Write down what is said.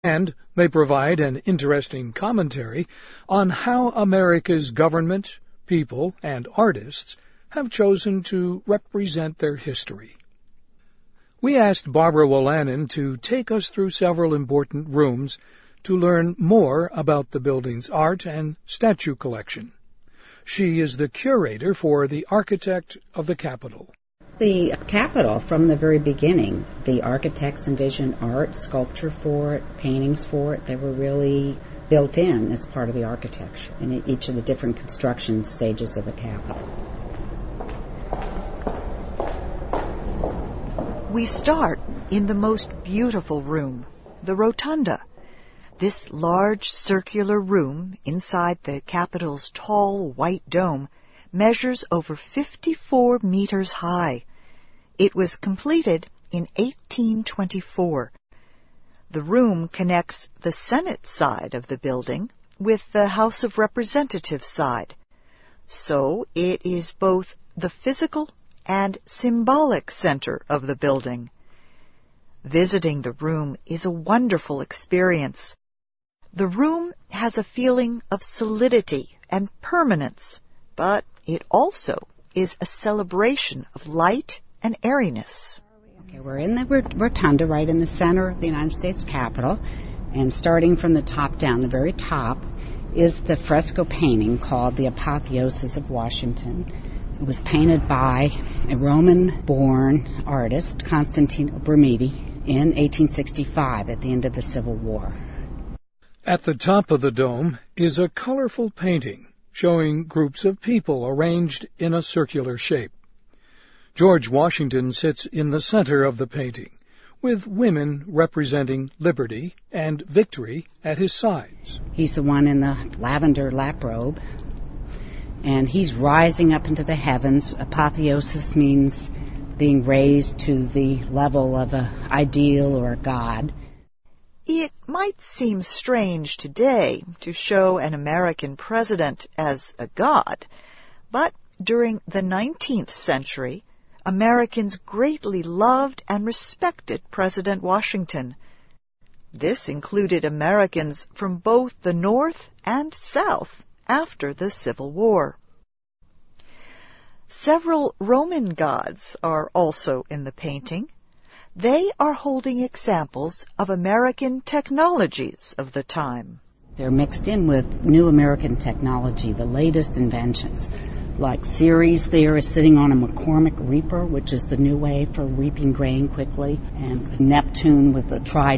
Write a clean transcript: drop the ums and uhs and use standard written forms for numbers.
And they provide an interesting commentary on how America's government, people, and artists have chosen to represent their history. We asked Barbara Wolanin to take us through several important rooms to learn more about the building's art and statue collection. She is the curator for the Architect of the Capitol. The Capitol, from the very beginning, the architects envisioned art, sculpture for it, paintings for it. They were really built in as part of the architecture in each of the different construction stages of the Capitol. We start in the most beautiful room, the Rotunda. This large circular room inside the Capitol's tall white dome measures over 54 meters high. It was completed in 1824. The room connects the Senate side of the building with the House of Representatives side. So it is both the physical and symbolic center of the building. Visiting the room is a wonderful experience. The room has a feeling of solidity and permanence, but it also is a celebration of light and airiness. Okay, we're in the Rotunda, right in the center of the United States Capitol, and starting from the top down, the very top, is the fresco painting called The Apotheosis of Washington. It was painted by a Roman-born artist, Constantino Brumidi, in 1865 at the end of the Civil War. At the top of the dome is a colorful painting showing groups of people arranged in a circular shape. George Washington sits in the center of the painting, with women representing liberty and victory at his sides. He's the one in the lavender lap robe, and he's rising up into the heavens. Apotheosis means being raised to the level of an ideal or a god. It might seem strange today to show an American president as a god, but during the 19th century, Americans greatly loved and respected President Washington. This included Americans from both the North and South after the Civil War. Several Roman gods are also in the painting. They are holding examples of American technologies of the time. They're mixed in with new American technology, the latest inventions. Like Ceres there is sitting on a McCormick reaper, which is the new way for reaping grain quickly, and Neptune with the